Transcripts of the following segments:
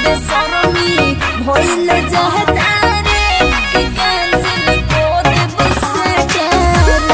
बेशरमी भइल जाता रे कि कैंसिल को देब सेटर।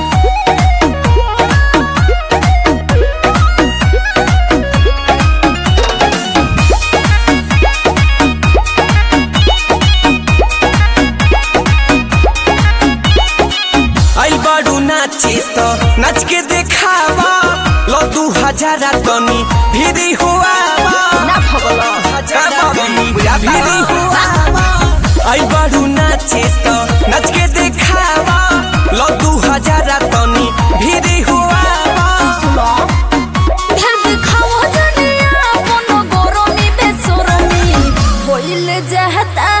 आई बारू नाचे तो नाच के देखावा लो 2000 तनी भिरी हुआ ना भगला भिरी हुआ आई बारू नाचे तो नाच के देखावा लो 2000 तनी भिरी हुआ सुनो ढेर खाओ जनिया कोनो गरमी बेशरमी भइल जाता